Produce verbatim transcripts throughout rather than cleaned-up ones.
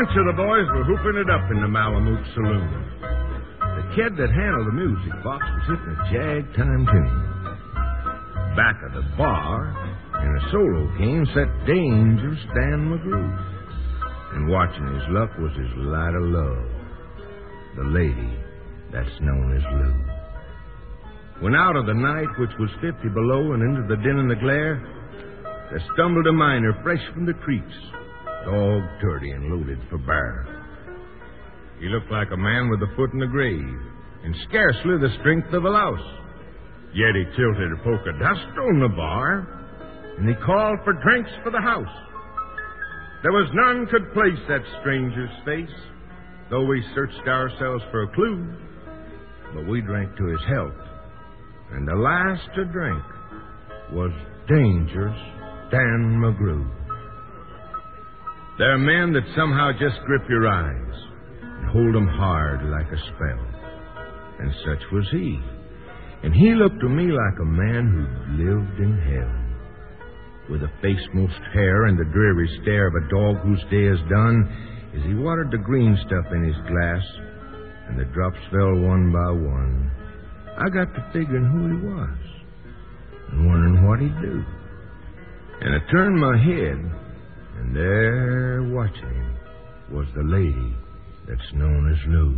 bunch of the boys were hooping it up in the Malamute Saloon. The kid that handled the music box was hitting a jag-time tune. Back of the bar, in a solo game, sat Danger Stan McGrew. And watching his luck was his light of love, the lady that's known as Lou. When out of the night, which was fifty below, and into the din and the glare, there stumbled a miner fresh from the creeks, dog dirty and loaded for bear. He looked like a man with a foot in the grave, and scarcely the strength of a louse. Yet he tilted a poke of dust on the bar, and he called for drinks for the house. There was none could place that stranger's face, though we searched ourselves for a clue. But we drank to his health, and the last to drink was Danger's Dan McGrew. There are men that somehow just grip your eyes and hold them hard like a spell. And such was he. And he looked to me like a man who'd lived in hell. With a face most hair and the dreary stare of a dog whose day is done, as he watered the green stuff in his glass, and the drops fell one by one, I got to figuring who he was and wondering what he'd do. And I turned my head, and there, watching him, was the lady that's known as Lou.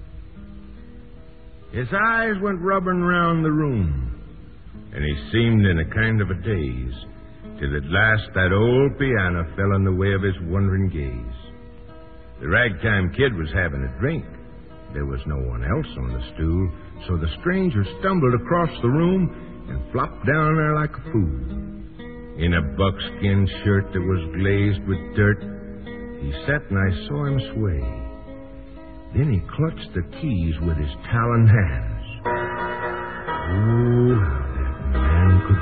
His eyes went rubbing round the room, and he seemed in a kind of a daze, till at last that old piano fell in the way of his wondering gaze. The ragtime kid was having a drink. There was no one else on the stool, so the stranger stumbled across the room and flopped down there like a fool. In a buckskin shirt that was glazed with dirt, he sat and I saw him sway. Then he clutched the keys with his taloned hands. Oh, how that man could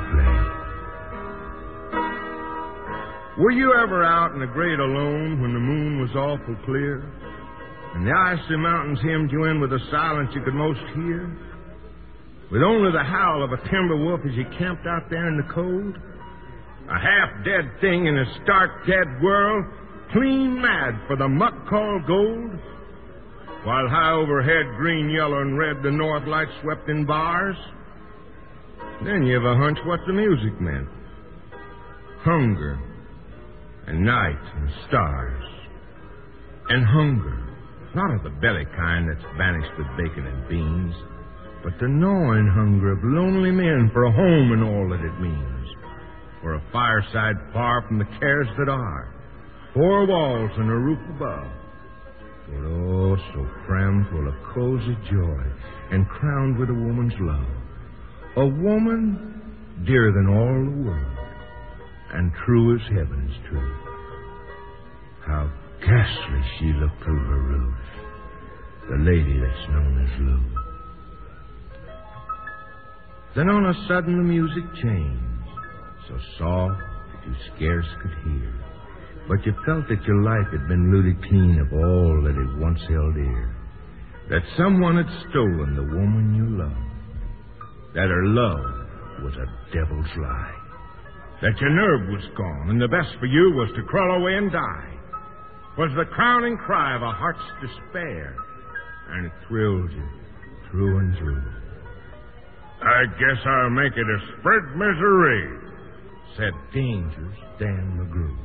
play. Were you ever out in the great alone when the moon was awful clear, and the icy mountains hemmed you in with a silence you could most hear, with only the howl of a timber wolf as you camped out there in the cold? A half-dead thing in a stark dead world, clean mad for the muck called gold, while high overhead, green, yellow, and red, the north lights swept in bars? Then you have a hunch what the music meant. Hunger, and night, and stars. And hunger, not of the belly kind that's banished with bacon and beans, but the gnawing hunger of lonely men for a home and all that it means, for a fireside far from the cares that are, four walls and a roof above, but oh, so crammed full of cozy joy and crowned with a woman's love, a woman dearer than all the world and true as heaven's true. How ghastly she looked through her roof, the lady that's known as Lou. Then on a sudden the music changed, so soft that you scarce could hear, but you felt that your life had been looted clean of all that it once held dear, that someone had stolen the woman you loved, that her love was a devil's lie, that your nerve was gone and the best for you was to crawl away and die, was the crowning cry of a heart's despair, and it thrilled you through and through. I guess I'll make it a spread misery, said Danger's Dan McGrew.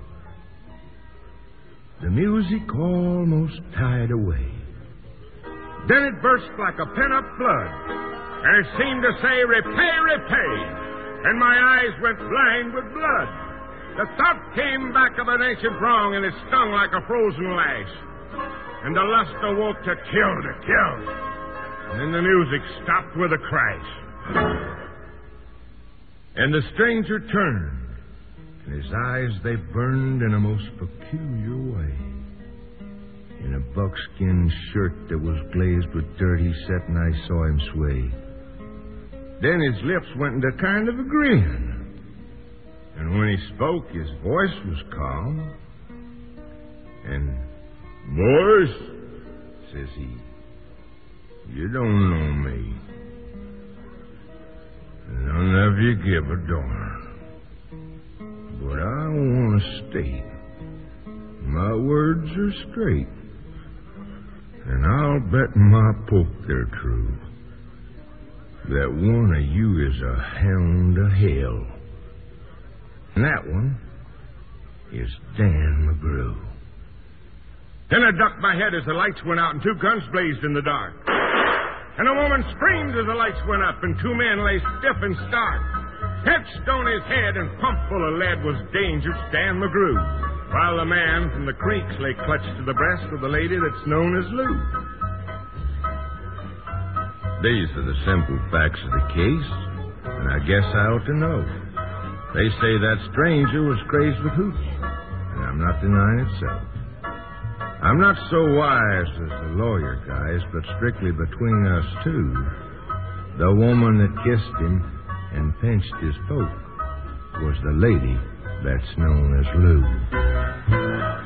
The music almost died away. Then it burst like a pent-up flood, and it seemed to say, repay, repay, and my eyes went blind with blood. The thought came back of an ancient wrong, and it stung like a frozen lash, and the lust awoke to kill, to kill, and then the music stopped with a crash. And the stranger turned, and his eyes, they burned in a most peculiar way. In a buckskin shirt that was glazed with dirt, he sat and I saw him sway. Then his lips went into kind of a grin, and when he spoke, his voice was calm. And, boys, says he, you don't know me. None of you give a darn. But I want to state my words are straight. And I'll bet my poke they're true. That one of you is a hound of hell. And that one is Dan McGrew. Then I ducked my head as the lights went out and two guns blazed in the dark. And a woman screamed as the lights went up and two men lay stiff and stark. Etched on his head and pumped full of lead was Dangerous Dan McGrew, while the man from the creeks lay clutched to the breast of the lady that's known as Lou. These are the simple facts of the case, and I guess I ought to know. They say that stranger was crazed with hooch, and I'm not denying it so. I'm not so wise as the lawyer guys, but strictly between us two, the woman that kissed him and pinched his poke was the lady that's known as Lou.